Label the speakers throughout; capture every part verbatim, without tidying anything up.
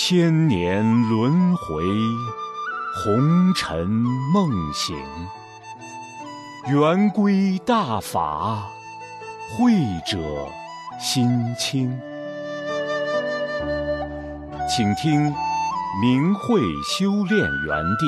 Speaker 1: 千年轮回，红尘梦醒。圆规大法，慧者心清。请听明慧修炼园地。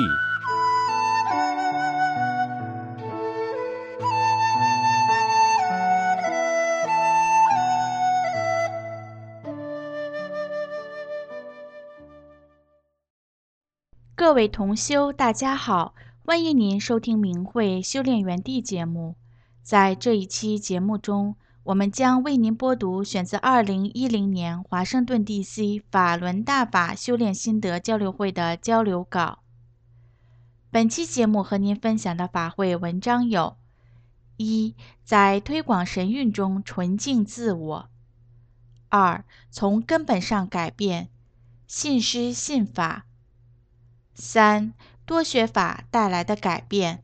Speaker 2: 各位同修，大家好，欢迎您收听明慧修炼园地节目。在这一期节目中，我们将为您播读选自二零一零年华盛顿 D C 法轮大法修炼心得交流会的交流稿。本期节目和您分享的法会文章有：一、在推广神韵中纯净自我；二、从根本上改变，信师信法；三、多学法带来的改变。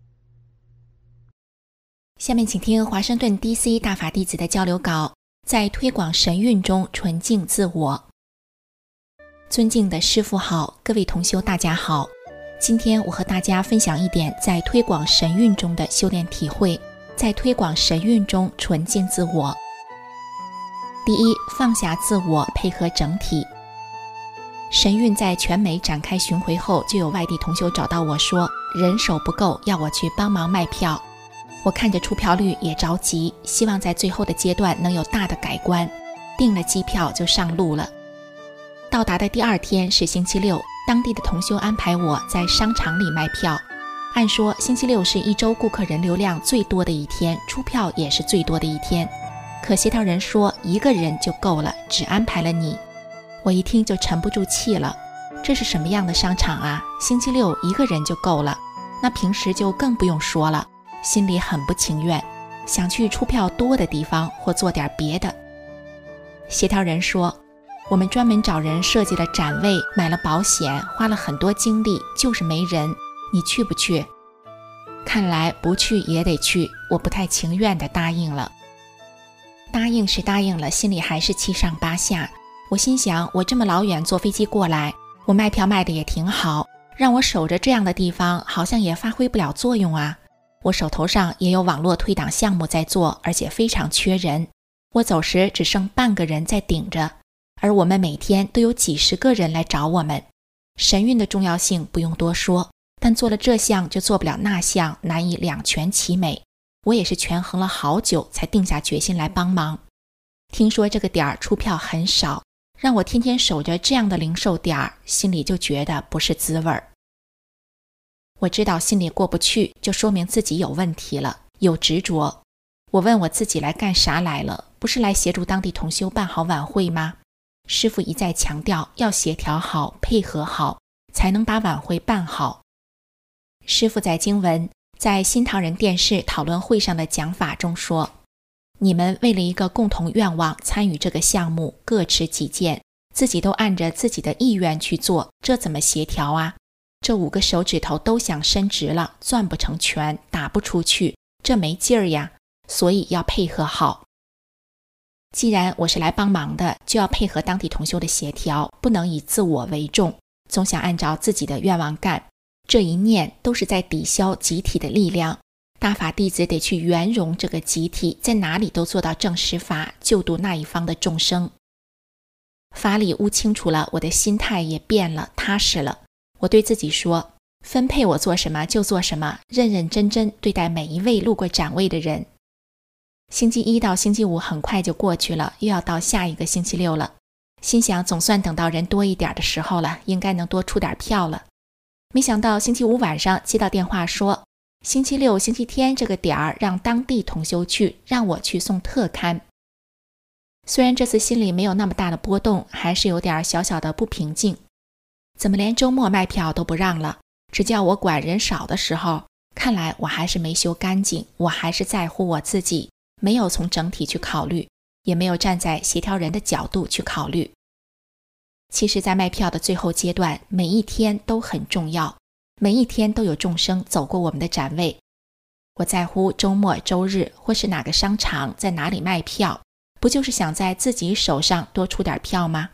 Speaker 3: 下面请听华盛顿 D C 大法弟子的交流稿，在推广神韵中纯净自我。尊敬的师父好，各位同修大家好，今天我和大家分享一点在推广神韵中的修炼体会，在推广神韵中纯净自我。第一，放下自我，配合整体。神韵在全美展开巡回后，就有外地同修找到我说人手不够，要我去帮忙卖票。我看着出票率也着急，希望在最后的阶段能有大的改观，订了机票就上路了。到达的第二天是星期六，当地的同修安排我在商场里卖票。按说星期六是一周顾客人流量最多的一天，出票也是最多的一天，可协调人说一个人就够了，只安排了你。我一听就沉不住气了，这是什么样的商场啊？星期六一个人就够了，那平时就更不用说了，心里很不情愿，想去出票多的地方或做点别的。协调人说，我们专门找人设计了展位，买了保险，花了很多精力，就是没人，你去不去？看来不去也得去，我不太情愿地答应了。答应是答应了，心里还是七上八下。我心想，我这么老远坐飞机过来，我卖票卖的也挺好，让我守着这样的地方好像也发挥不了作用啊。我手头上也有网络推档项目在做，而且非常缺人，我走时只剩半个人在顶着，而我们每天都有几十个人来找我们。神韵的重要性不用多说，但做了这项就做不了那项，难以两全其美。我也是权衡了好久才定下决心来帮忙。听说这个点儿出票很少，让我天天守着这样的零售点儿，心里就觉得不是滋味儿。我知道心里过不去，就说明自己有问题了，有执着。我问我自己来干啥来了，不是来协助当地同修办好晚会吗？师父一再强调要协调好，配合好，才能把晚会办好。师父在经文在新唐人电视讨论会上的讲法中说，你们为了一个共同愿望参与这个项目，各持己见，自己都按着自己的意愿去做，这怎么协调啊？这五个手指头都想伸直了，攥不成拳，打不出去，这没劲儿呀，所以要配合好。既然我是来帮忙的，就要配合当地同修的协调，不能以自我为重，总想按照自己的愿望干，这一念都是在抵消集体的力量。大法弟子得去圆融这个集体，在哪里都做到正实法，救度那一方的众生。法理悟清楚了，我的心态也变了，踏实了。我对自己说，分配我做什么就做什么，认认真真对待每一位路过展位的人。星期一到星期五很快就过去了，又要到下一个星期六了。心想总算等到人多一点的时候了，应该能多出点票了。没想到星期五晚上接到电话说，星期六星期天这个点儿让当地同修去，让我去送特刊。虽然这次心里没有那么大的波动，还是有点小小的不平静。怎么连周末卖票都不让了，只叫我管人少的时候，看来我还是没修干净，我还是在乎我自己，没有从整体去考虑，也没有站在协调人的角度去考虑。其实在卖票的最后阶段，每一天都很重要，每一天都有众生走过我们的展位。我在乎周末周日或是哪个商场在哪里卖票，不就是想在自己手上多出点票吗？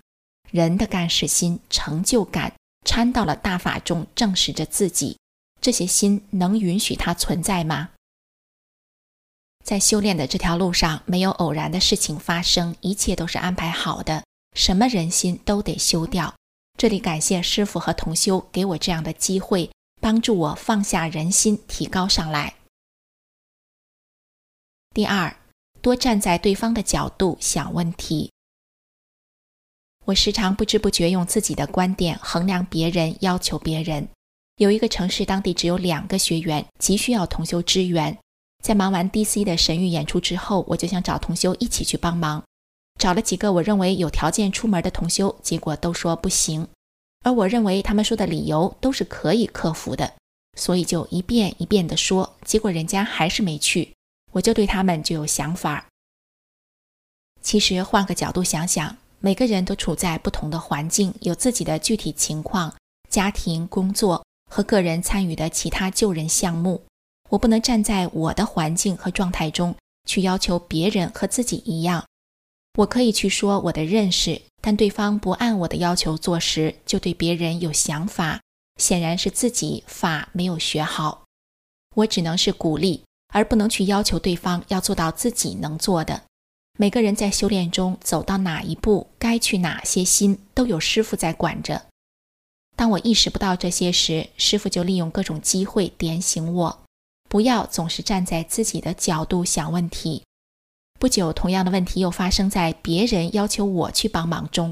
Speaker 3: 人的干事心、成就感掺到了大法中，证实着自己，这些心能允许它存在吗？在修炼的这条路上，没有偶然的事情发生，一切都是安排好的，什么人心都得修掉。这里感谢师父和同修给我这样的机会，帮助我放下人心，提高上来。第二，多站在对方的角度想问题。我时常不知不觉用自己的观点衡量别人，要求别人。有一个城市当地只有两个学员，急需要同修支援。在忙完 D C 的神谕演出之后，我就想找同修一起去帮忙。找了几个我认为有条件出门的同修，结果都说不行。而我认为他们说的理由都是可以克服的，所以就一遍一遍地说，结果人家还是没去。我就对他们就有想法。其实换个角度想想，每个人都处在不同的环境，有自己的具体情况，家庭、工作和个人参与的其他救人项目。我不能站在我的环境和状态中去要求别人和自己一样。我可以去说我的认识，但对方不按我的要求做时，就对别人有想法，显然是自己法没有学好。我只能是鼓励，而不能去要求对方要做到自己能做的。每个人在修炼中走到哪一步，该去哪些心，都有师父在管着。当我意识不到这些时，师父就利用各种机会点醒我，不要总是站在自己的角度想问题。不久，同样的问题又发生在别人要求我去帮忙中。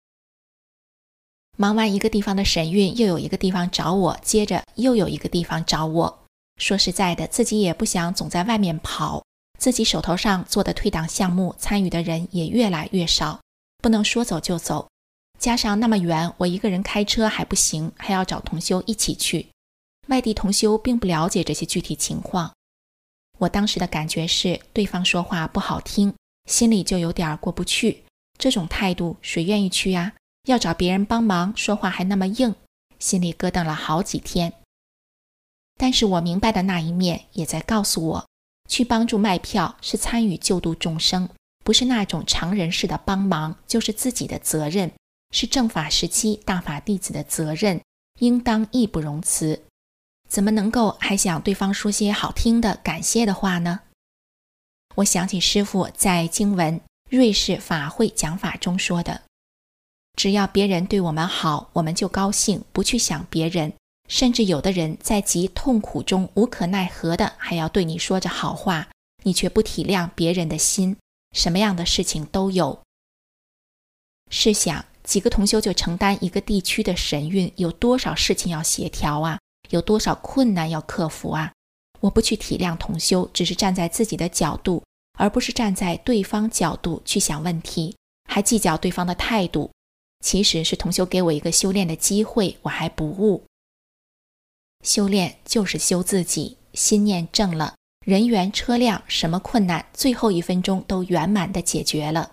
Speaker 3: 忙完一个地方的神韵，又有一个地方找我，接着又有一个地方找我。说实在的，自己也不想总在外面跑，自己手头上做的退档项目，参与的人也越来越少，不能说走就走。加上那么远，我一个人开车还不行，还要找同修一起去。外地同修并不了解这些具体情况。我当时的感觉是，对方说话不好听，心里就有点过不去。这种态度谁愿意去啊？要找别人帮忙，说话还那么硬，心里咯噔了好几天。但是我明白的那一面也在告诉我，去帮助卖票是参与救度众生，不是那种常人式的帮忙，就是自己的责任，是正法时期大法弟子的责任，应当义不容辞。怎么能够还想对方说些好听的感谢的话呢？我想起师父在经文瑞士法会讲法中说的，只要别人对我们好，我们就高兴，不去想别人，甚至有的人在极痛苦中无可奈何的还要对你说着好话，你却不体谅别人的心，什么样的事情都有。试想，几个同修就承担一个地区的神韵，有多少事情要协调啊，有多少困难要克服啊！我不去体谅同修，只是站在自己的角度，而不是站在对方角度去想问题，还计较对方的态度。其实是同修给我一个修炼的机会，我还不悟。修炼就是修自己，心念正了，人员车辆什么困难，最后一分钟都圆满地解决了。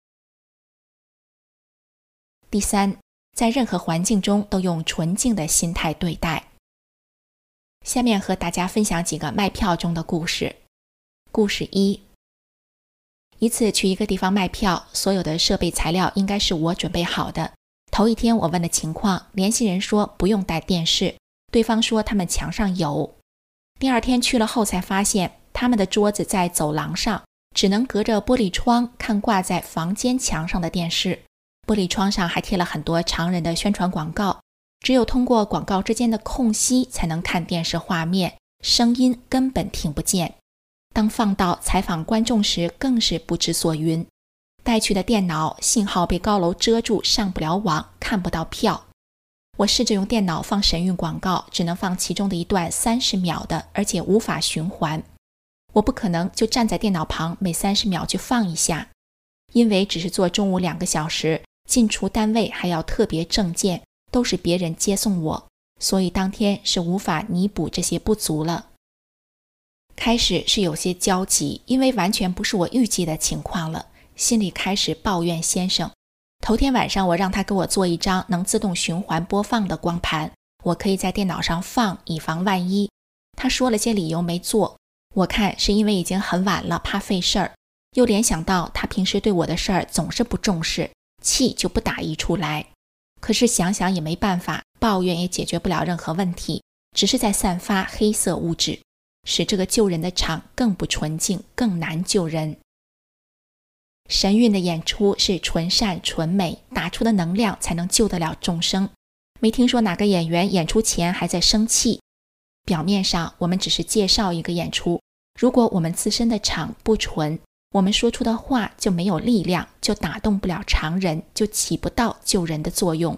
Speaker 3: 第三，在任何环境中都用纯净的心态对待。下面和大家分享几个卖票中的故事。故事一，一次去一个地方卖票，所有的设备材料应该是我准备好的。头一天我问的情况，联系人说不用带电视，对方说他们墙上有。第二天去了后才发现，他们的桌子在走廊上，只能隔着玻璃窗看挂在房间墙上的电视。玻璃窗上还贴了很多常人的宣传广告，只有通过广告之间的空隙才能看电视画面，声音根本听不见。当放到采访观众时，更是不知所云。带去的电脑信号被高楼遮住，上不了网，看不到票。我试着用电脑放神韵广告，只能放其中的一段三十秒的，而且无法循环。我不可能就站在电脑旁每三十秒去放一下，因为只是做中午两个小时，进出单位还要特别证件，都是别人接送我，所以当天是无法弥补这些不足了。开始是有些焦急，因为完全不是我预计的情况了，心里开始抱怨先生。头天晚上我让他给我做一张能自动循环播放的光盘，我可以在电脑上放，以防万一。他说了些理由没做，我看是因为已经很晚了，怕费事儿，又联想到他平时对我的事儿总是不重视， 气就不打一处来。可是想想也没办法，抱怨也解决不了任何问题，只是在散发黑色物质，使这个救人的场更不纯净，更难救人。神韵的演出是纯善纯美，打出的能量才能救得了众生。没听说哪个演员演出前还在生气。表面上我们只是介绍一个演出，如果我们自身的场不纯，我们说出的话就没有力量，就打动不了常人，就起不到救人的作用。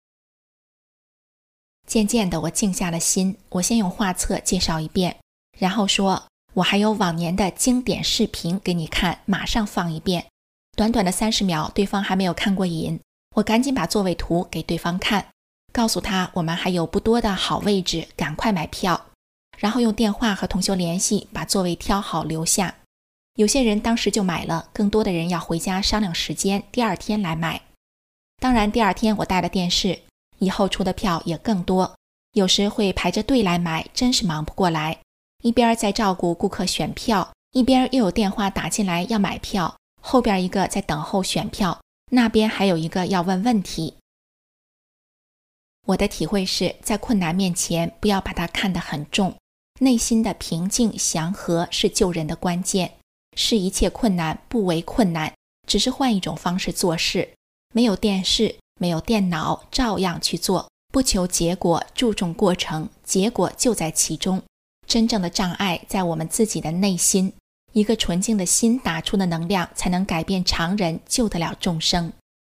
Speaker 3: 渐渐的我静下了心，我先用画册介绍一遍，然后说我还有往年的经典视频给你看，马上放一遍。短短的三十秒，对方还没有看过瘾，我赶紧把座位图给对方看，告诉他我们还有不多的好位置，赶快买票，然后用电话和同修联系，把座位挑好留下。有些人当时就买了，更多的人要回家商量时间，第二天来买。当然第二天我带了电视，以后出的票也更多，有时会排着队来买，真是忙不过来，一边在照顾顾客选票，一边又有电话打进来要买票，后边一个在等候选票，那边还有一个要问问题。我的体会是，在困难面前不要把它看得很重，内心的平静祥和是救人的关键，视一切困难不为困难，只是换一种方式做事，没有电视，没有电脑，照样去做，不求结果，注重过程，结果就在其中。真正的障碍在我们自己的内心，一个纯净的心打出的能量才能改变常人，救得了众生。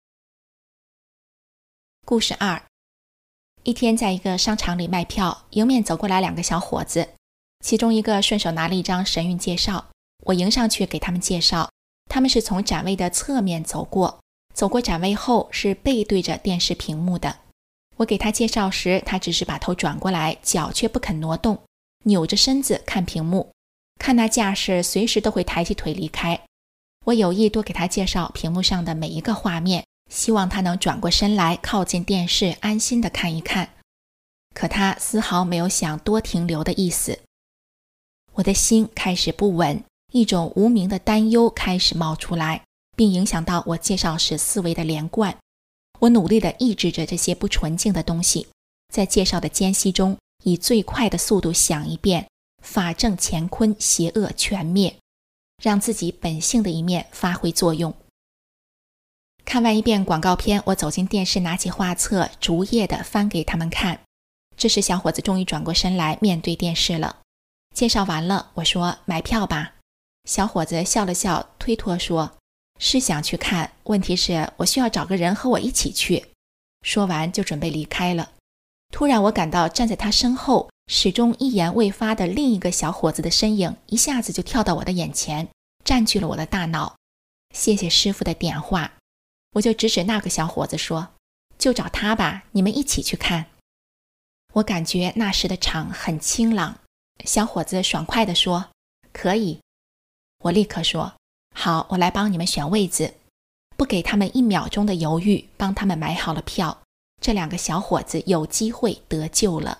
Speaker 3: 故事二，一天在一个商场里卖票，迎面走过来两个小伙子，其中一个顺手拿了一张神韵介绍，我迎上去给他们介绍，他们是从展位的侧面走过，走过展位后是背对着电视屏幕的。我给他介绍时，他只是把头转过来，脚却不肯挪动，扭着身子看屏幕，看那架势随时都会抬起腿离开。我有意多给他介绍屏幕上的每一个画面，希望他能转过身来靠近电视，安心地看一看。可他丝毫没有想多停留的意思。我的心开始不稳，一种无名的担忧开始冒出来，并影响到我介绍时思维的连贯。我努力地抑制着这些不纯净的东西，在介绍的间隙中，以最快的速度想一遍法正乾坤，邪恶全灭，让自己本性的一面发挥作用。看完一遍广告片，我走进电视，拿起画册，逐页地翻给他们看。这时小伙子终于转过身来，面对电视了。介绍完了，我说买票吧。小伙子笑了笑，推脱说是想去看，问题是我需要找个人和我一起去。说完就准备离开了。突然我感到站在他身后始终一言未发的另一个小伙子的身影一下子就跳到我的眼前，占据了我的大脑。谢谢师父的点化，我就指指那个小伙子说，就找他吧，你们一起去看。我感觉那时的场很清朗。小伙子爽快地说可以。我立刻说好，我来帮你们选位子。不给他们一秒钟的犹豫，帮他们买好了票。这两个小伙子有机会得救了。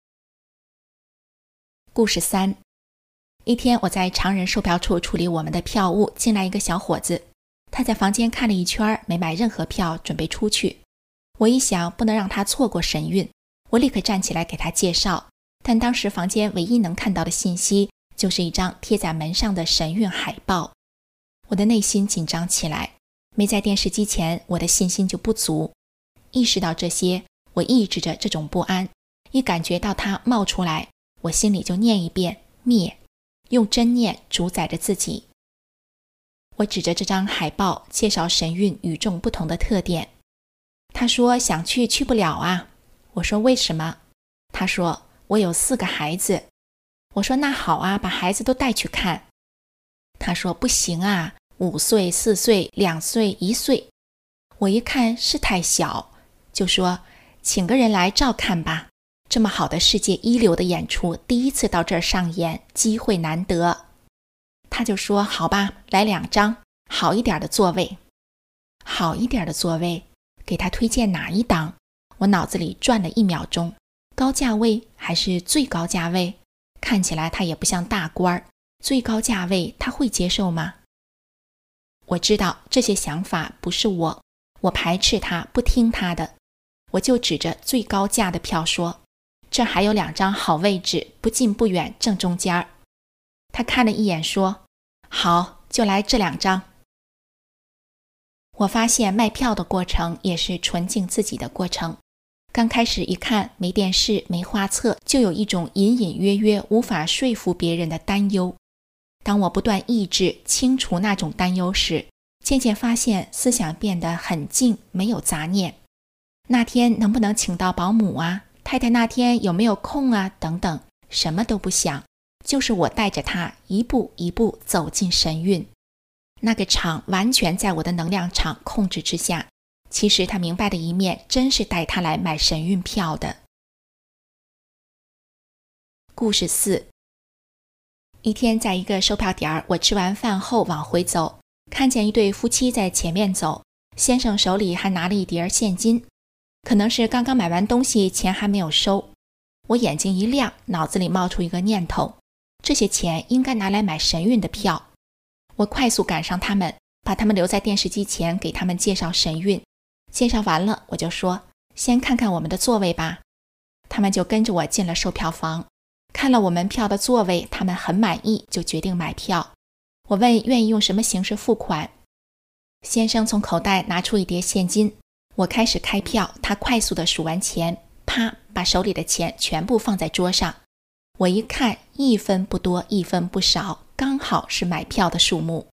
Speaker 3: 故事三，一天我在常人售票处处理我们的票务，进来一个小伙子，他在房间看了一圈，没买任何票，准备出去。我一想不能让他错过神韵，我立刻站起来给他介绍，但当时房间唯一能看到的信息就是一张贴在门上的神韵海报。我的内心紧张起来，没在电视机前，我的信心就不足。意识到这些，我抑制着这种不安，一感觉到它冒出来，我心里就念一遍灭，用真念主宰着自己。我指着这张海报介绍神韵与众不同的特点。他说想去去不了啊。我说为什么？他说我有四个孩子。我说那好啊，把孩子都带去看。他说不行啊，五岁、四岁、两岁、一岁。我一看是太小，就说请个人来照看吧，这么好的世界一流的演出，第一次到这儿上演，机会难得。他就说好吧，来两张好一点的座位。好一点的座位，给他推荐哪一档？我脑子里转了一秒钟，高价位还是最高价位？看起来他也不像大官，最高价位他会接受吗？我知道这些想法不是我， 我排斥他，不听他的。我就指着最高价的票说，这还有两张好位置，不近不远，正中间。他看了一眼说，好，就来这两张。我发现卖票的过程也是纯净自己的过程。刚开始一看没电视没画册，就有一种隐隐约约无法说服别人的担忧。当我不断抑制清除那种担忧时，渐渐发现思想变得很静，没有杂念。那天能不能请到保姆啊？太太那天有没有空啊？等等，什么都不想，就是我带着他一步一步走进神韵。那个场完全在我的能量场控制之下。其实他明白的一面，真是带他来买神韵票的。故事四。一天在一个售票点，我吃完饭后往回走，看见一对夫妻在前面走，先生手里还拿了一叠现金，可能是刚刚买完东西，钱还没有收。我眼睛一亮，脑子里冒出一个念头，这些钱应该拿来买神韵的票。我快速赶上他们，把他们留在电视机前，给他们介绍神韵。介绍完了，我就说，先看看我们的座位吧。他们就跟着我进了售票房，看了我们票的座位，他们很满意，就决定买票。我问愿意用什么形式付款。先生从口袋拿出一叠现金，我开始开票，他快速地数完钱，啪，把手里的钱全部放在桌上。我一看，一分不多，一分不少，刚好是买票的数目。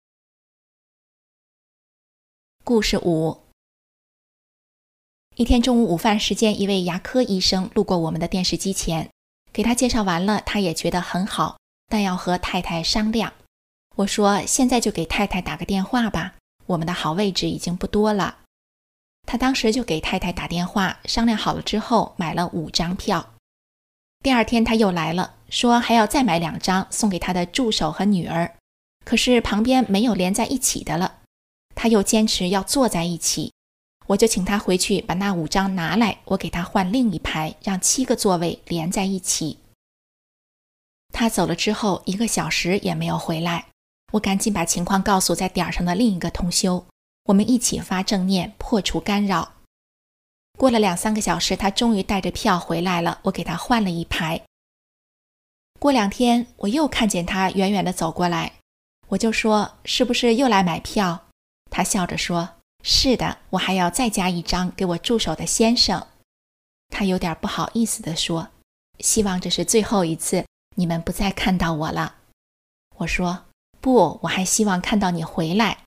Speaker 3: 故事五。一天中午午饭时间，一位牙科医生路过我们的电视机前，给他介绍完了，他也觉得很好，但要和太太商量。我说，现在就给太太打个电话吧，我们的好位置已经不多了。他当时就给太太打电话，商量好了之后买了五张票。第二天他又来了，说还要再买两张送给他的助手和女儿，可是旁边没有连在一起的了，他又坚持要坐在一起。我就请他回去把那五张拿来，我给他换另一排，让七个座位连在一起。他走了之后一个小时也没有回来，我赶紧把情况告诉在点上的另一个同修，我们一起发正念，破除干扰。过了两三个小时，他终于带着票回来了，我给他换了一排。过两天我又看见他远远地走过来，我就说，是不是又来买票？他笑着说，是的，我还要再加一张给我助手的先生。他有点不好意思地说，希望这是最后一次，你们不再看到我了。我说，不，我还希望看到你回来。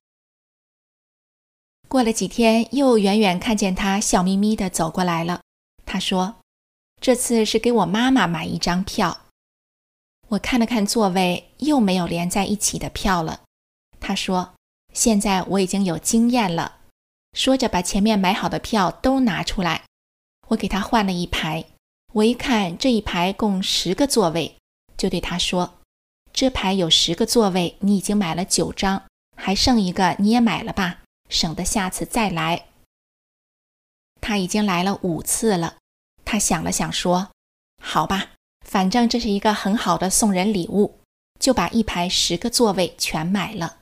Speaker 3: 过了几天，又远远看见他笑眯眯地走过来了。他说，这次是给我妈妈买一张票。我看了看座位，又没有连在一起的票了。他说，现在我已经有经验了。说着把前面买好的票都拿出来，我给他换了一排。我一看这一排共十个座位，就对他说，这排有十个座位，你已经买了九张，还剩一个你也买了吧，省得下次再来。他已经来了五次了，他想了想说，好吧，反正这是一个很好的送人礼物，就把一排十个座位全买了。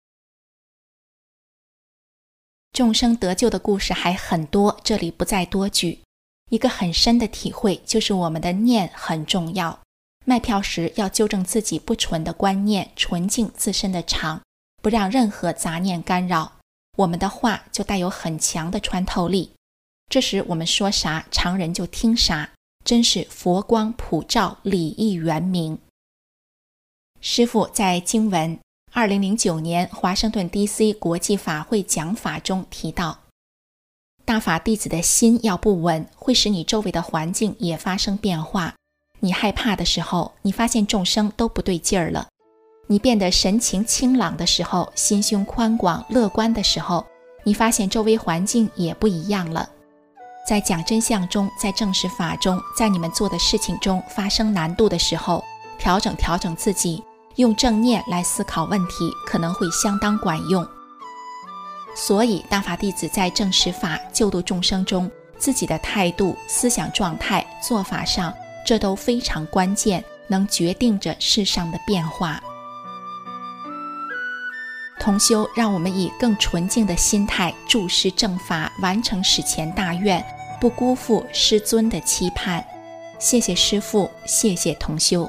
Speaker 3: 众生得救的故事还很多，这里不再多举。一个很深的体会就是我们的念很重要，卖票时要纠正自己不纯的观念，纯净自身的常，不让任何杂念干扰，我们的话就带有很强的穿透力。这时我们说啥，常人就听啥，真是佛光普照，礼义圆明。师父在经文二零零九年华盛顿 D C 国际法会讲法中提到，大法弟子的心要不稳，会使你周围的环境也发生变化。你害怕的时候，你发现众生都不对劲儿了；你变得神情清朗的时候，心胸宽广乐观的时候，你发现周围环境也不一样了。在讲真相中，在证实法中，在你们做的事情中发生难度的时候，调整调整自己，用正念来思考问题，可能会相当管用。所以大法弟子在证实法救度众生中，自己的态度、思想状态、做法上，这都非常关键，能决定着世上的变化。 同修让我们以更纯净的心态注视正法，完成史前大愿，不辜负师尊的期盼。谢谢师父，谢谢同修。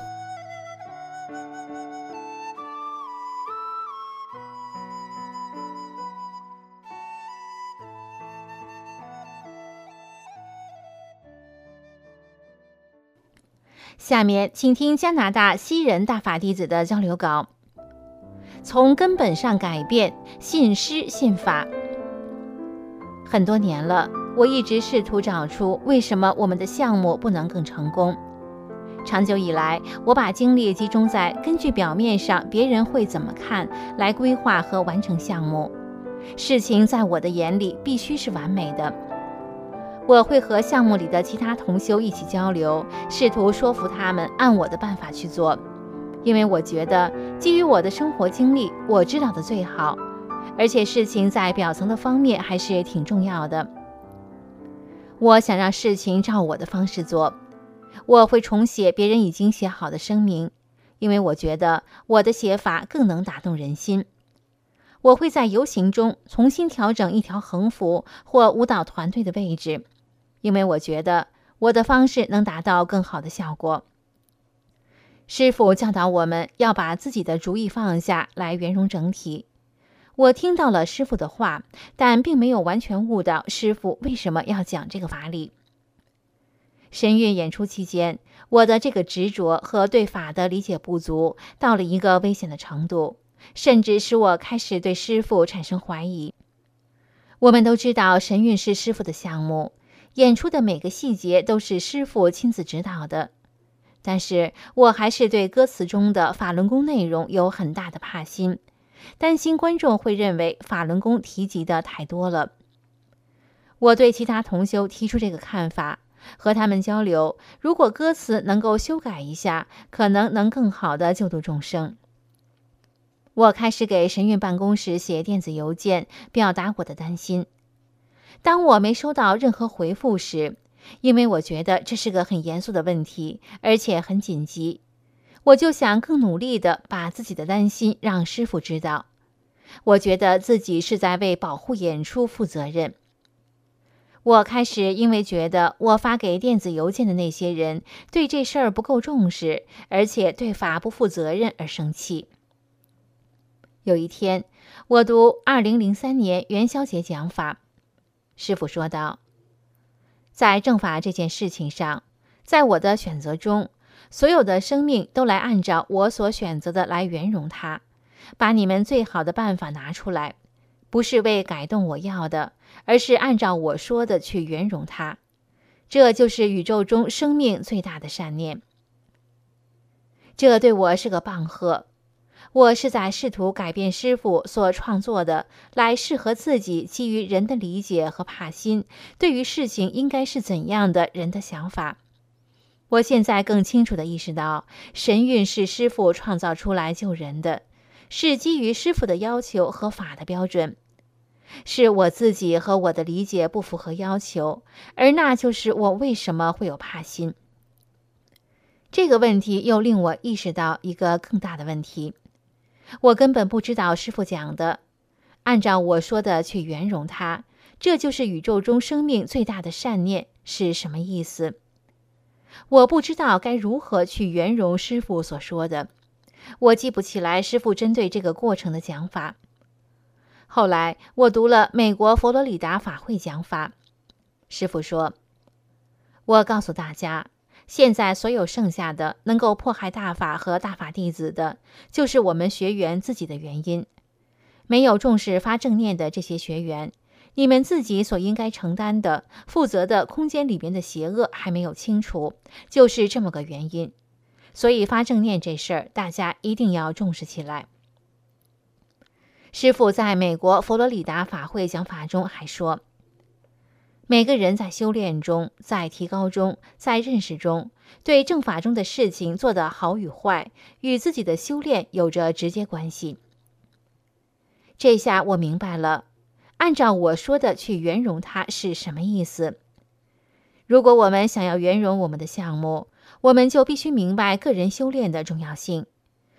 Speaker 4: 下面请听加拿大西人大法弟子的交流稿。从根本上改变，信师信法。很多年了，我一直试图找出为什么我们的项目不能更成功。长久以来，我把精力集中在根据表面上别人会怎么看来规划和完成项目。事情在我的眼里必须是完美的。我会和项目里的其他同修一起交流，试图说服他们按我的办法去做，因为我觉得基于我的生活经历，我知道的最好，而且事情在表层的方面还是挺重要的。我想让事情照我的方式做，我会重写别人已经写好的声明，因为我觉得我的写法更能打动人心。我会在游行中重新调整一条横幅或舞蹈团队的位置，因为我觉得我的方式能达到更好的效果。师父教导我们要把自己的主意放下来圆融整体。我听到了师父的话，但并没有完全悟到师父为什么要讲这个法理。神韵演出期间，我的这个执着和对法的理解不足到了一个危险的程度，甚至使我开始对师父产生怀疑。我们都知道神韵是师父的项目，演出的每个细节都是师父亲自指导的，但是我还是对歌词中的法轮功内容有很大的怕心，担心观众会认为法轮功提及的太多了。我对其他同修提出这个看法，和他们交流，如果歌词能够修改一下，可能能更好地救度众生。我开始给神韵办公室写电子邮件，表达我的担心。当我没收到任何回复时，因为我觉得这是个很严肃的问题，而且很紧急，我就想更努力地把自己的担心让师父知道。我觉得自己是在为保护演出负责任。我开始因为觉得我发给电子邮件的那些人对这事儿不够重视，而且对法不负责任而生气。有一天，我读二零零三年元宵节讲法，师父说道，在正法这件事情上，在我的选择中，所有的生命都来按照我所选择的来圆融它，把你们最好的办法拿出来，不是为改动我要的，而是按照我说的去圆融它。这就是宇宙中生命最大的善念。这对我是个棒喝。我是在试图改变师父所创作的，来适合自己基于人的理解和怕心，对于事情应该是怎样的人的想法。我现在更清楚地意识到，神韵是师父创造出来救人的，是基于师父的要求和法的标准。是我自己和我的理解不符合要求，而那就是我为什么会有怕心。这个问题又令我意识到一个更大的问题。我根本不知道师父讲的按照我说的去圆融它，这就是宇宙中生命最大的善念是什么意思。我不知道该如何去圆融师父所说的，我记不起来师父针对这个过程的讲法。后来我读了美国佛罗里达法会讲法，师父说，我告诉大家，现在所有剩下的能够迫害大法和大法弟子的，就是我们学员自己的原因。没有重视发正念的这些学员，你们自己所应该承担的、负责的空间里边的邪恶还没有清除，就是这么个原因。所以发正念这事儿，大家一定要重视起来。师父在美国佛罗里达法会讲法中还说，每个人在修炼中，在提高中，在认识中，对正法中的事情做得好与坏，与自己的修炼有着直接关系。这下我明白了，按照我说的去圆融它是什么意思。如果我们想要圆融我们的项目，我们就必须明白个人修炼的重要性。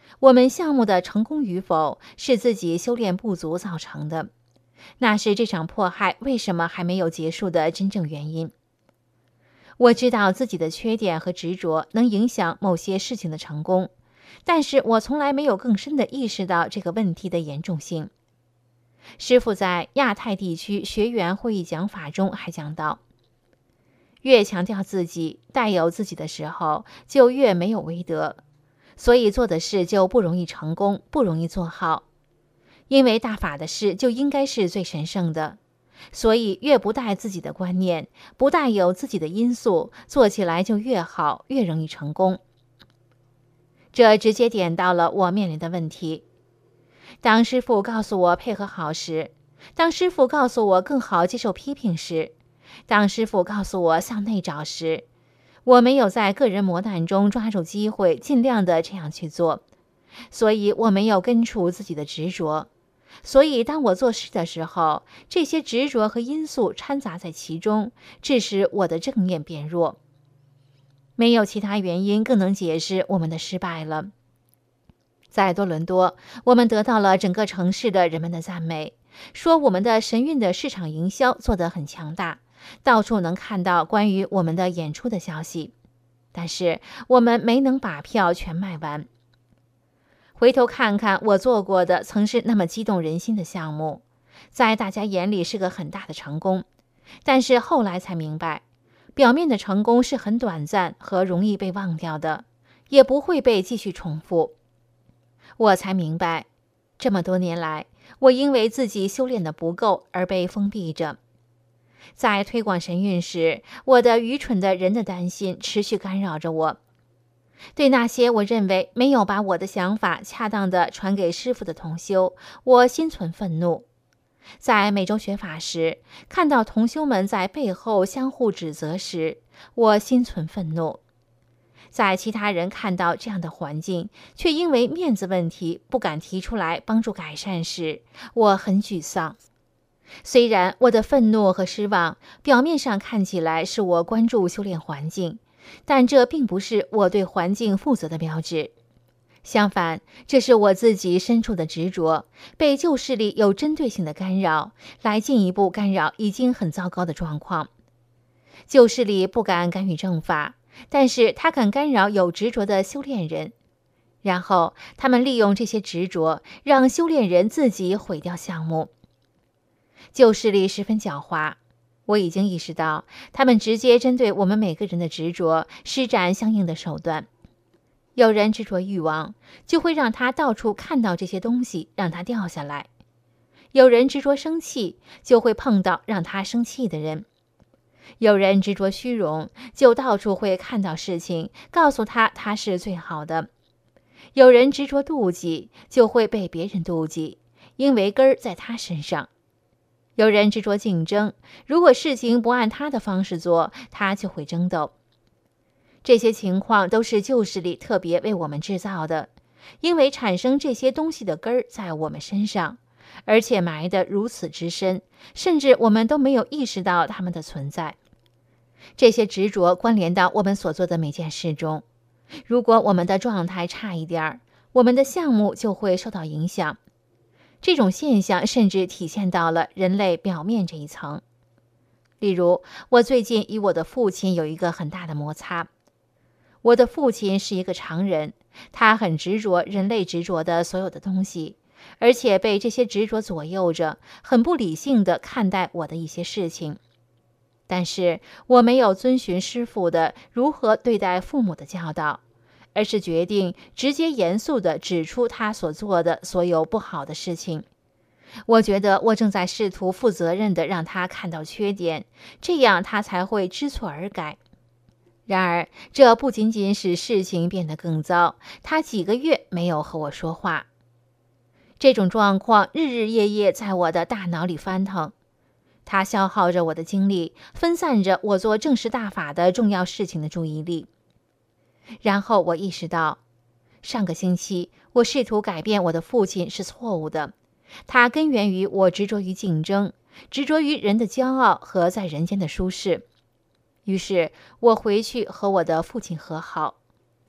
Speaker 4: 我们项目的成功与否是自己修炼不足造成的，那是这场迫害为什么还没有结束的真正原因。我知道自己的缺点和执着能影响某些事情的成功，但是我从来没有更深地意识到这个问题的严重性。师父在亚太地区学员会议讲法中还讲到，越强调自己带有自己的时候，就越没有威德，所以做的事就不容易成功，不容易做好。因为大法的事就应该是最神圣的，所以越不带自己的观念，不带有自己的因素，做起来就越好，越容易成功。这直接点到了我面临的问题。当师父告诉我配合好时，当师父告诉我更好接受批评时，当师父告诉我向内找时，我没有在个人磨难中抓住机会，尽量的这样去做，所以我没有根除自己的执着。所以当我做事的时候，这些执着和因素掺杂在其中，致使我的正念变弱。没有其他原因更能解释我们的失败了。在多伦多，我们得到了整个城市的人们的赞美，说我们的神韵的市场营销做得很强大，到处能看到关于我们的演出的消息。但是我们没能把票全卖完。回头看看我做过的曾是那么激动人心的项目，在大家眼里是个很大的成功，但是后来才明白，表面的成功是很短暂和容易被忘掉的，也不会被继续重复。我才明白，这么多年来，我因为自己修炼的不够而被封闭着。在推广神韵时，我的愚蠢的人的担心持续干扰着我。对那些我认为没有把我的想法恰当地传给师父的同修，我心存愤怒。在每周学法时，看到同修们在背后相互指责时，我心存愤怒。在其他人看到这样的环境，却因为面子问题不敢提出来帮助改善时，我很沮丧。虽然我的愤怒和失望表面上看起来是我关注修炼环境，但这并不是我对环境负责的标志。相反，这是我自己深处的执着，被旧势力有针对性的干扰，来进一步干扰已经很糟糕的状况。旧势力不敢干预正法，但是他敢干扰有执着的修炼人，然后他们利用这些执着，让修炼人自己毁掉项目。旧势力十分狡猾，我已经意识到，他们直接针对我们每个人的执着，施展相应的手段。有人执着欲望，就会让他到处看到这些东西，让他掉下来。有人执着生气，就会碰到让他生气的人。有人执着虚荣，就到处会看到事情，告诉他他是最好的。有人执着妒忌，就会被别人妒忌，因为根儿在他身上。有人执着竞争，如果事情不按他的方式做，他就会争斗。这些情况都是旧势力特别为我们制造的，因为产生这些东西的根儿在我们身上，而且埋得如此之深，甚至我们都没有意识到它们的存在。这些执着关联到我们所做的每件事中，如果我们的状态差一点，我们的项目就会受到影响。这种现象甚至体现到了人类表面这一层。例如，我最近与我的父亲有一个很大的摩擦。我的父亲是一个常人，他很执着人类执着的所有的东西，而且被这些执着左右着，很不理性地看待我的一些事情。但是我没有遵循师父的如何对待父母的教导，而是决定直接严肃地指出他所做的所有不好的事情。我觉得我正在试图负责任地让他看到缺点，这样他才会知错而改。然而，这不仅仅使事情变得更糟，他几个月没有和我说话。这种状况日日夜夜在我的大脑里翻腾，它消耗着我的精力，分散着我做正式大法的重要事情的注意力。然后我意识到，上个星期我试图改变我的父亲是错误的，它根源于我执着于竞争，执着于人的骄傲和在人间的舒适。于是我回去和我的父亲和好。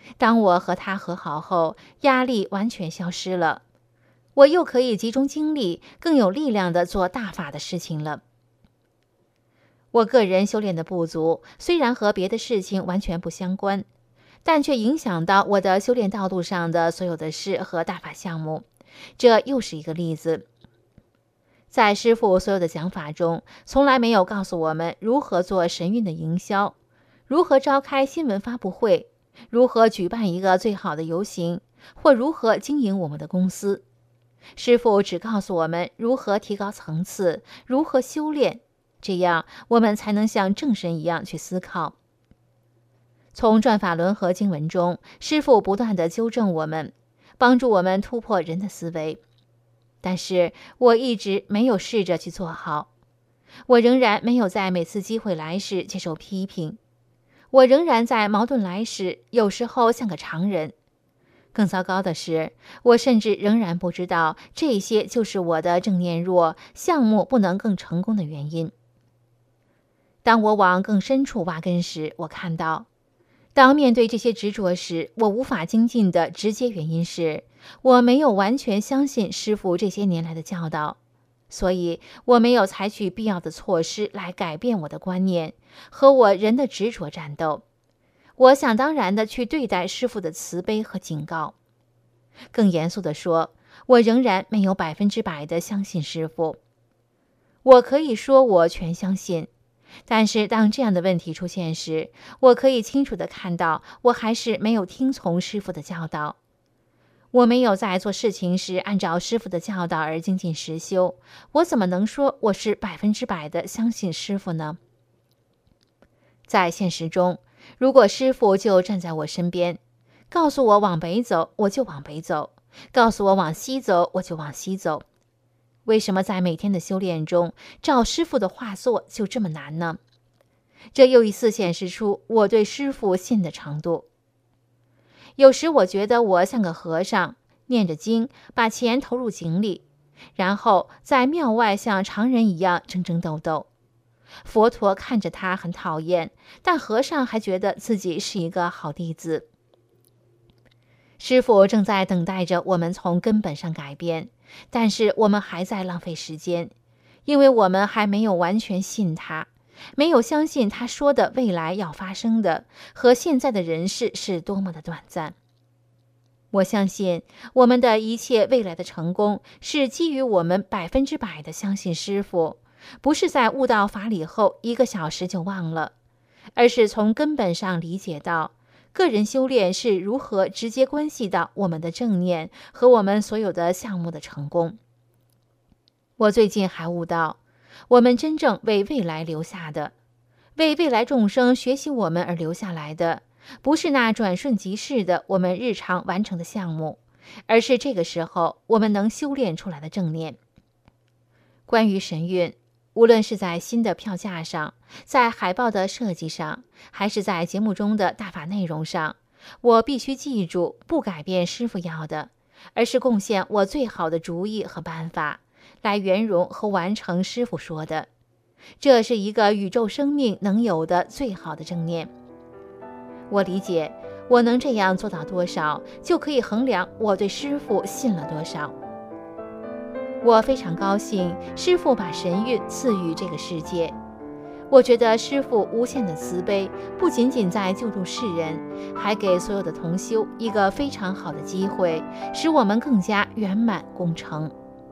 Speaker 4: 当我和他和好后，压力完全消失了，我又可以集中精力，更有力量地做大法的事情了。我个人修炼的不足，虽然和别的事情完全不相关，但却影响到我的修炼道路上的所有的事和大法项目。这又是一个例子。在师父所有的讲法中，从来没有告诉我们如何做神韵的营销，如何召开新闻发布会，如何举办一个最好的游行，或如何经营我们的公司。师父只告诉我们如何提高层次，如何修炼，这样我们才能像正神一样去思考。从转法轮和经文中，师父不断地纠正我们，帮助我们突破人的思维。但是我一直没有试着去做好，我仍然没有在每次机会来时接受批评，我仍然在矛盾来时有时候像个常人。更糟糕的是，我甚至仍然不知道这些就是我的正念弱，项目不能更成功的原因。当我往更深处挖根时，我看到当面对这些执着时，我无法精进的直接原因是我没有完全相信师父这些年来的教导，所以我没有采取必要的措施来改变我的观念，和我人的执着战斗。我想当然的去对待师父的慈悲和警告。更严肃地说，我仍然没有百分之百的相信师父。我可以说我全相信，但是当这样的问题出现时，我可以清楚地看到我还是没有听从师父的教导。我没有在做事情时按照师父的教导而精进实修，我怎么能说我是百分之百的相信师父呢？在现实中，如果师父就站在我身边，告诉我往北走，我就往北走；告诉我往西走，我就往西走。为什么在每天的修炼中，照师父的话做就这么难呢？这又一次显示出我对师父信的程度。有时我觉得我像个和尚，念着经，把钱投入井里，然后在庙外像常人一样争争斗斗。佛陀看着他很讨厌，但和尚还觉得自己是一个好弟子。师父正在等待着我们从根本上改变，但是我们还在浪费时间，因为我们还没有完全信他，没有相信他说的未来要发生的和现在的人世是多么的短暂。我相信我们的一切未来的成功是基于我们百分之百的相信师父，不是在悟到法理后一个小时就忘了，而是从根本上理解到个人修炼是如何直接关系到我们的正念和我们所有的项目的成功。我最近还悟到，我们真正为未来留下的，为未来众生学习我们而留下来的，不是那转瞬即逝的我们日常完成的项目，而是这个时候我们能修炼出来的正念。关于神韵，无论是在新的票价上，在海报的设计上，还是在节目中的大法内容上，我必须记住不改变师父要的，而是贡献我最好的主意和办法，来圆融和完成师父说的。这是一个宇宙生命能有的最好的正念。我理解，我能这样做到多少，就可以衡量我对师父信了多少。我非常高兴师父把神韵赐予这个世界。我觉得师父无限的慈悲，不仅仅在救助世人，还给所有的同修一个非常好的机会，使我们更加圆满功成。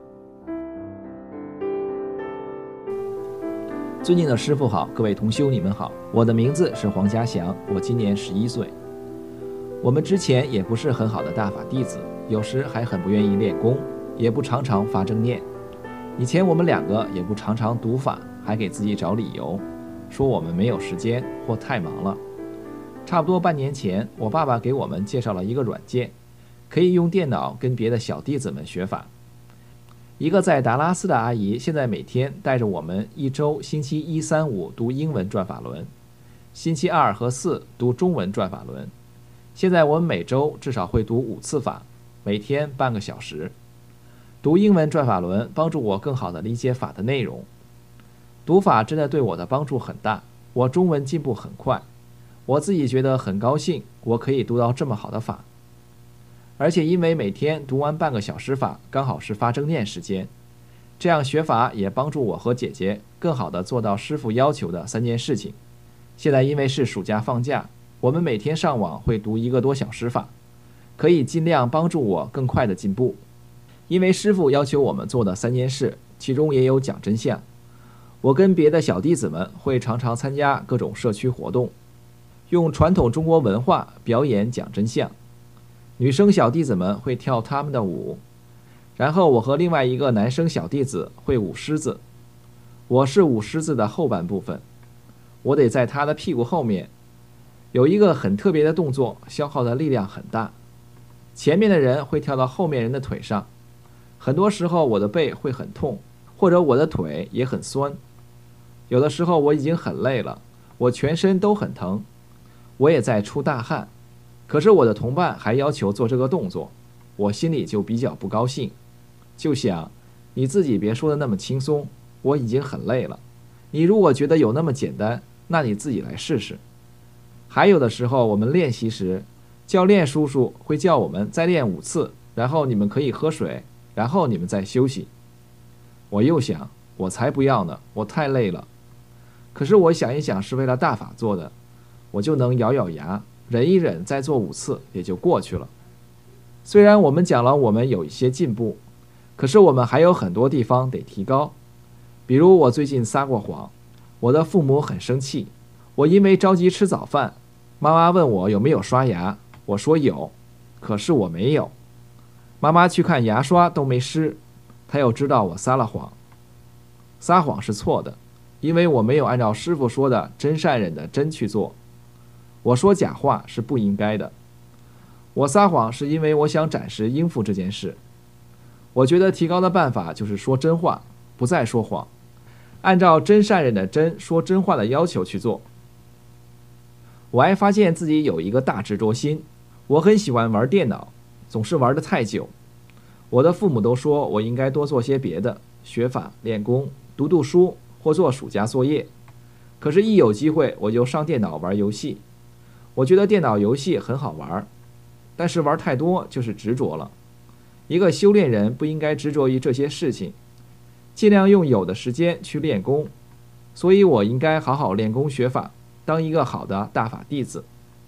Speaker 5: 尊敬的师父好，各位同修你们好，我的名字是黄家祥，我今年十一岁。我们之前也不是很好的大法弟子，有时还很不愿意练功，也不常常发正念。以前我们两个也不常常读法，还给自己找理由，说我们没有时间或太忙了。差不多半年前，我爸爸给我们介绍了一个软件，可以用电脑跟别的小弟子们学法。一个在达拉斯的阿姨现在每天带着我们一周星期一、三、五读英文转法轮，星期二和四读中文转法轮。现在我们每周至少会读五次法，每天半个小时。读英文转法轮帮助我更好地理解法的内容。读法真的对我的帮助很大，我中文进步很快。 我自己觉得很高兴，我可以读到这么好的法。而且因为每天读完半个小时法，刚好是发正念时间，这样学法也帮助我和姐姐更好地做到师父要求的三件事情。现在因为是暑假放假，我们每天上网会读一个多小时法，可以尽量帮助我更快地进步。因为师父要求我们做的三件事，其中也有讲真相。我跟别的小弟子们会常常参加各种社区活动，用传统中国文化表演讲真相。女生小弟子们会跳他们的舞，然后我和另外一个男生小弟子会舞狮子。我是舞狮子的后半部分，我得在他的屁股后面。有一个很特别的动作，消耗的力量很大。前面的人会跳到后面人的腿上，很多时候我的背会很痛，或者我的腿也很酸。有的时候我已经很累了，我全身都很疼，我也在出大汗。可是我的同伴还要求做这个动作，我心里就比较不高兴，就想你自己别说的那么轻松，我已经很累了，你如果觉得有那么简单，那你自己来试试。还有的时候我们练习时，教练叔叔会叫我们再练五次，然后你们可以喝水，然后你们再休息。我又想，我才不要呢，我太累了。可是我想一想，是为了大法做的，我就能咬咬牙忍一忍，再做五次也就过去了。虽然我们讲了我们有一些进步，可是我们还有很多地方得提高。比如我最近撒过谎，我的父母很生气，我因为着急吃早饭，妈妈问我有没有刷牙，我说有，可是我没有。妈妈去看牙刷都没湿，她又知道我撒了谎。撒谎是错的，因为我没有按照师父说的真善忍的真去做。我说假话是不应该的。我撒谎是因为我想暂时应付这件事。我觉得提高的办法就是说真话，不再说谎，按照真善忍的真说真话的要求去做。我还发现自己有一个大执着心，我很喜欢玩电脑，总是玩得太久。我的父母都说我应该多做些别的，学法、练功、读读书或做暑假作业。可是一有机会我就上电脑玩游戏。我觉得电脑游戏很好玩，但是玩太多就是执着了。一个修炼人不应该执着于这些事情，尽量用有的时间去练功。所以我应该好好练功学法，当一个好的大法弟子。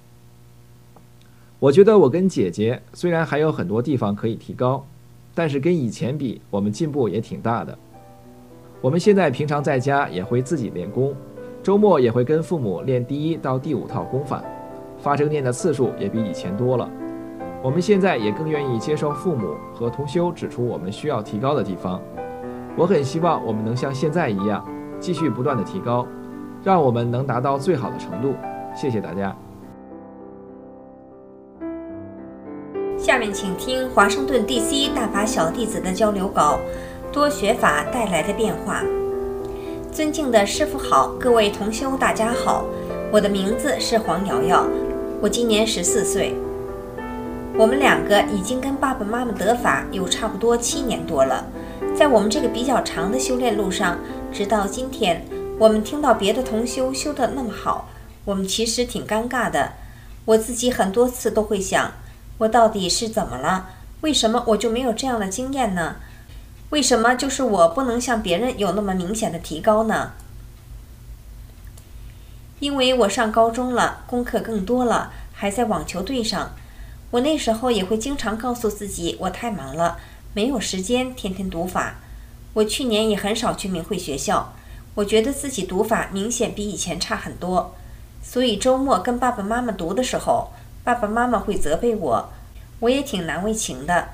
Speaker 5: 我觉得我跟姐姐虽然还有很多地方可以提高，但是跟以前比，我们进步也挺大的。我们现在平常在家也会自己练功，周末也会跟父母练第一到第五套功法，发正念的次数也比以前多了。我们现在也更愿意接受父母和同修指出我们需要提高的地方。我很希望我们能像现在一样，继续不断的提高，让我们能达到最好的程度。谢谢大家。
Speaker 6: 下面请听华盛顿 D C 大法小弟子的交流稿，多学法带来的变化。尊敬的师父好，各位同修大家好，我的名字是黄瑶瑶，我今年十四岁。我们两个已经跟爸爸妈妈得法有差不多七年多了，在我们这个比较长的修炼路上，直到今天，我们听到别的同修修得那么好，我们其实挺尴尬的。我自己很多次都会想，我到底是怎么了？为什么我就没有这样的经验呢？为什么就是我不能像别人有那么明显的提高呢？因为我上高中了，功课更多了，还在网球队上。我那时候也会经常告诉自己，我太忙了，没有时间天天读法。我去年也很少去明慧学校，我觉得自己读法明显比以前差很多。所以周末跟爸爸妈妈读的时候，爸爸妈妈会责备我，我也挺难为情的。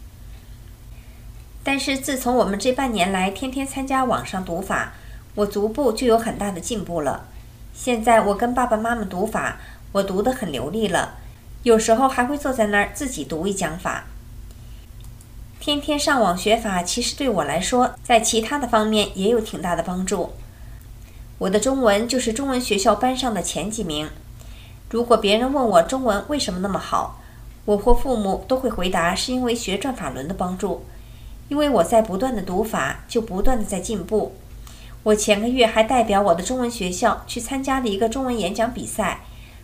Speaker 6: 但是自从我们这半年来天天参加网上读法，我逐步就有很大的进步了。现在我跟爸爸妈妈读法，我读得很流利了，有时候还会坐在那儿自己读一讲法。天天上网学法，其实对我来说，在其他的方面也有挺大的帮助。我的中文就是中文学校班上的前几名。如果别人问我中文为什么那么好，我或父母都会回答是因为学转法轮的帮助。因为我在不断的读法，就不断的在进步。我前个月还代表我的中文学校去参加了一个中文演讲比赛，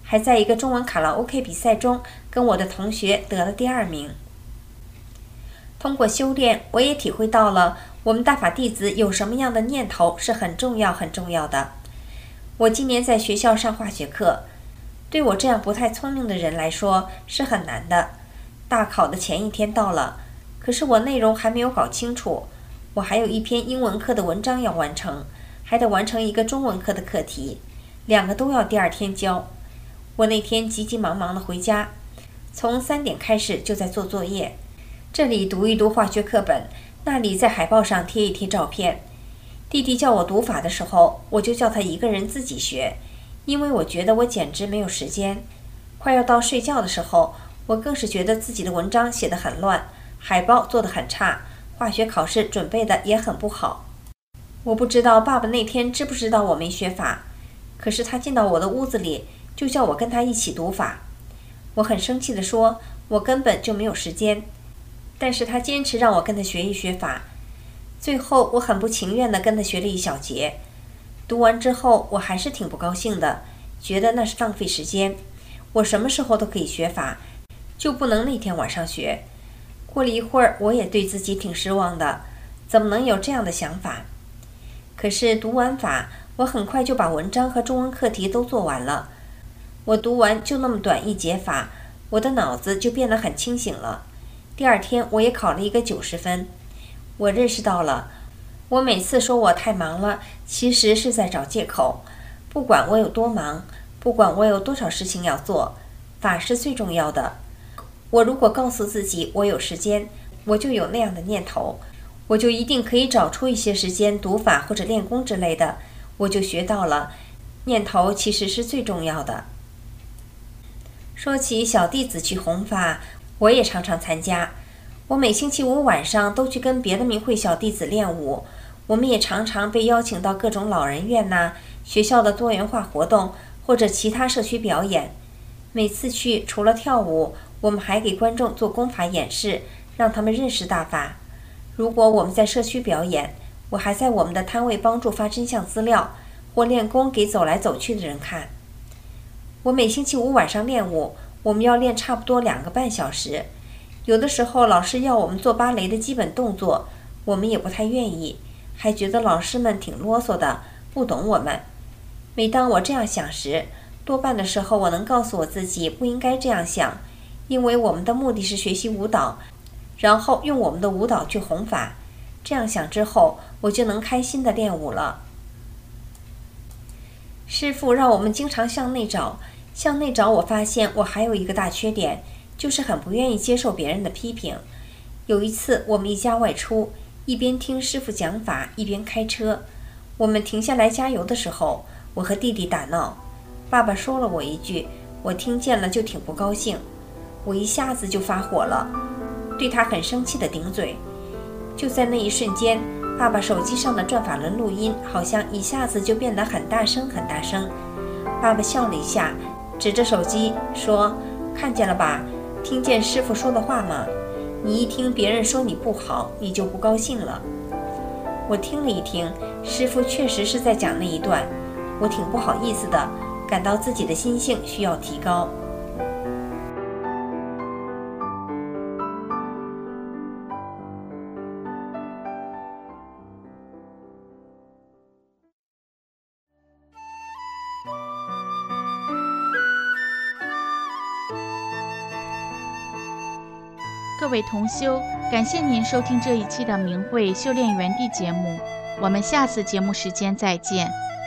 Speaker 6: 还在一个中文卡拉 OK 比赛中跟我的同学得了第二名。通过修炼，我也体会到了我们大法弟子有什么样的念头是很重要很重要的。我今年在学校上化学课，对我这样不太聪明的人来说是很难的。大考的前一天到了，可是我内容还没有搞清楚，我还有一篇英文课的文章要完成，还得完成一个中文课的课题，两个都要第二天交。我那天急急忙忙地回家，从三点开始就在做作业，这里读一读化学课本，那里在海报上贴一贴照片。弟弟叫我读法的时候，我就叫他一个人自己学，因为我觉得我简直没有时间。快要到睡觉的时候，我更是觉得自己的文章写得很乱，海报做得很差，化学考试准备得也很不好。我不知道爸爸那天知不知道我没学法，可是他进到我的屋子里，就叫我跟他一起读法。我很生气地说，我根本就没有时间，但是他坚持让我跟他学一学法。最后我很不情愿地跟他学了一小节，读完之后我还是挺不高兴的，觉得那是浪费时间。我什么时候都可以学法，就不能那天晚上学。过了一会儿，我也对自己挺失望的，怎么能有这样的想法？可是读完法，我很快就把文章和中文课题都做完了。我读完就那么短一节法，我的脑子就变得很清醒了。第二天我也考了一个九十分。我认识到了，我每次说我太忙了，其实是在找借口。不管我有多忙，不管我有多少事情要做，法是最重要的。我如果告诉自己我有时间，我就有那样的念头，我就一定可以找出一些时间读法或者练功之类的，我就学到了，念头其实是最重要的。说起小弟子去弘法，我也常常参加。我每星期五晚上都去跟别的明慧小弟子练舞，我们也常常被邀请到各种老人院呐、学校的多元化活动或者其他社区表演。每次去，除了跳舞，我们还给观众做功法演示，让他们认识大法。如果我们在社区表演，我还在我们的摊位帮助发真相资料或练功给走来走去的人看。我每星期五晚上练舞，我们要练差不多两个半小时。有的时候老师要我们做芭蕾的基本动作，我们也不太愿意，还觉得老师们挺啰嗦的，不懂我们。每当我这样想时，多半的时候我能告诉我自己不应该这样想，因为我们的目的是学习舞蹈，然后用我们的舞蹈去弘法。这样想之后，我就能开心地练舞了。师父让我们经常向内找，向内找我发现我还有一个大缺点，就是很不愿意接受别人的批评。有一次我们一家外出，一边听师父讲法一边开车，我们停下来加油的时候，我和弟弟打闹，爸爸说了我一句，我听见了就挺不高兴，我一下子就发火了，对他很生气的顶嘴。就在那一瞬间，爸爸手机上的转法轮录音好像一下子就变得很大声很大声。爸爸笑了一下，指着手机说，看见了吧，听见师父说的话吗？你一听别人说你不好，你就不高兴了。我听了一听，师父确实是在讲那一段，我挺不好意思的，感到自己的心性需要提高。
Speaker 2: 各位同修，感谢您收听这一期的明慧修炼园地节目，我们下次节目时间再见。